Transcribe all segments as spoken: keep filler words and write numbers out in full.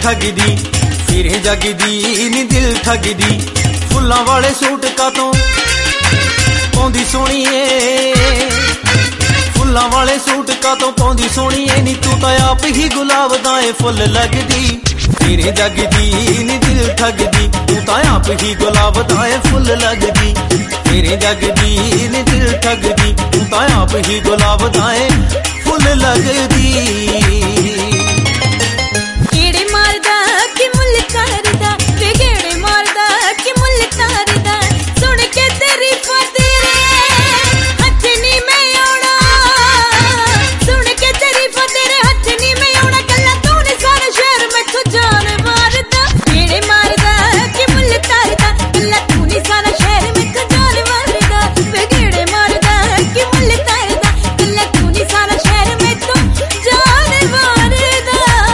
ठगदी, फिरे जगदी नी दिल ठगदी। फुल्लां वाले सूट कातों पाउंदी सोहणीए, फुल्लां वाले सूट कातों पाउंदी सोहणीए नी तू तां आप ही गुलाब दा ए फुल लगदी। फिरे जगदी नी दिल ठगदी, तू तां आप ही गुलाब दा ए फुल लगदी। फिरे जगदी नी दिल ठगदी, तू तां आप ही गुलाब दा ए फुल लगदी। गेड़े मारदा कि मुल्ल करदा, वे गेड़े मारदा कि मुल्ल करदा। सुन के तेरी तेरे हथ नी मैं आउणा, सुन के तेरी तेरे हथ नी मैं आउणा। कल्ला तू नी सारा शहर मैथों जान मारदा। गेड़े मारदा कि मुल्ल करदा, कल्ला तू नी सारा शहर मैथों जान मारदा। वे गेड़े मारदा कि मुल्ल करदा, कल्ला तू नी सारा शहर मैथों जान मारदा।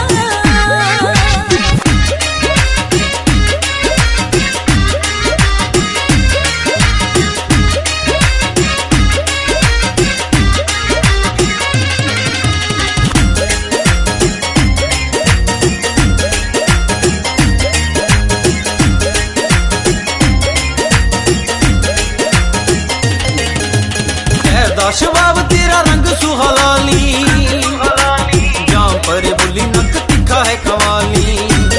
शबाब तेरा रंग सुहालानी, जाम पर बुली नक तिखा है कमाली।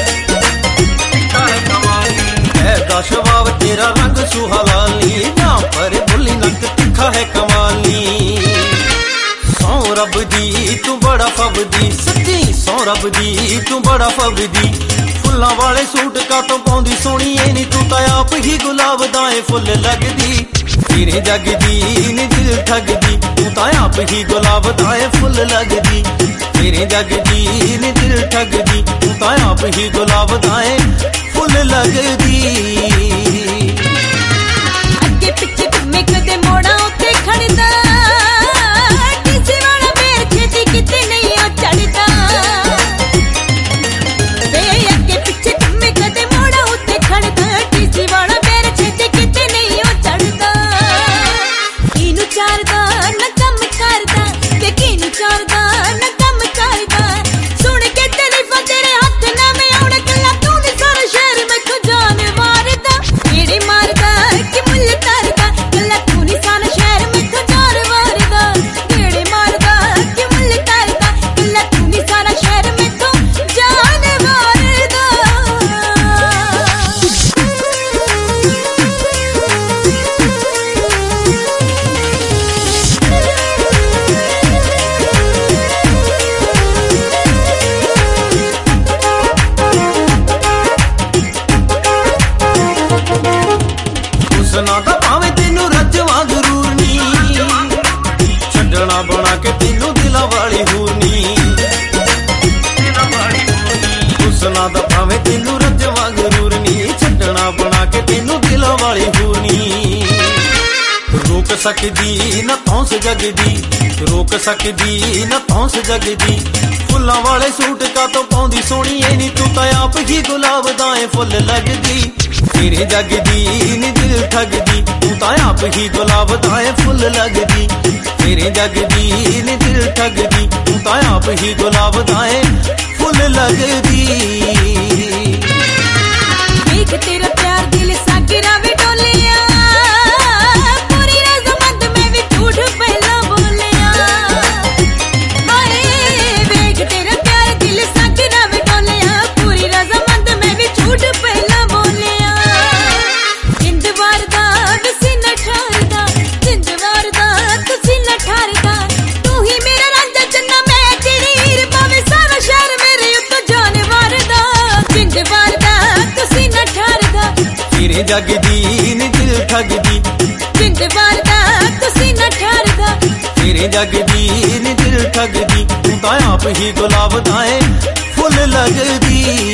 ऐदा शबाब तेरा रंग सुहालानी, जाम पर बुली नक तिखा है कमाली। सौ रब दी तू बड़ा फबदी, सच्ची सौ रब दी तू बड़ा फबदी। फुल्लां वाले सूट कातों पाउंदी सोहणीए नी तू तां आप ही गुलाब दा ए फुल लगदी। फिरे जगदी नी दिल ठगदी, तू तां आप ही गुलाब दा ए फुल लगदी। फिरे जगदी नी दिल ठगदी, तू तां आप ही गुलाब दा ए फुल लगदी। अगे पिछे घूमे कदे मोड़ा उत्ते खड़दा, किसी वाला मेर छेती किते नहीं आ चढ़दा। वे अगे पिछे घूमे कदे मोड़ा उत्ते खड़दा, किसी वाला मेर छेती किते नहीं आ चढ़दा। किनू चारदा ना कम करदा, वे किनू चारदा ना कम करदा। सुन के तेरी तेरे हथ ना मैं आउणा, कल्ला तू नी सारा शहर मैथों जान मारदा। गेड़े मारदा कि मुल्ल करदा, कल्ला तू नी सारा शहर मैथों जान मारदा। गेड़े मारदा कि मुल्ल करदा, कल्ला तू नी सारा शहर मैथों जान मारदा। हुस्ना दा भावें तेनू रजवा जरूर नी, छड्डना बना के तेनू दिला वाली हूरनी। हुस्ना दा भावें तेनू रजवा जरूर नी, छड्डना बना के तेनू दिला वाली हूरनी। रोक सकदी ना तौंस जगदी, रोक सकदी ना तौंस जगदी। फुल्लां वाले सूट कातों पाउंदी सोहणीए नी तू तां आप ही गुलाब दा ए फुल लगदी। फिरे जगदी नी दिल ठगदी, तू तां आप ही गुलाब दा ए फुल लगदी। फिरे जगदी नी दिल ठगदी, तू तां आप ही गुलाब दा ए फुल लगदी। देख तेरा प्यार दिल सागिरा वे डोलिया, पूरी रज़मंद में भी झूठ पहला बोलिया। हाय देख तेरा प्यार दिल सागिरा वे डोलिया, पूरी रज़मंद में भी झूठ पहला बोलिया। जिंद वारदा तुसी न ठारदा, जिंद वारदा तुसी न ठारदा। तू ही मेरा रांझा चन्ना मैं तेरी हीर, भावें सारा शहर मेरे उत्तों जान वारदा। जिंद वारदा तुसी न ठारदा, फिरे जगदी नी दिल ठगदी। जिंद वारदा तुसी न ठारदा, फिरे जगदी नी दिल ठगदी, तू तां आप ही गुलाब दा ए फुल लगदी।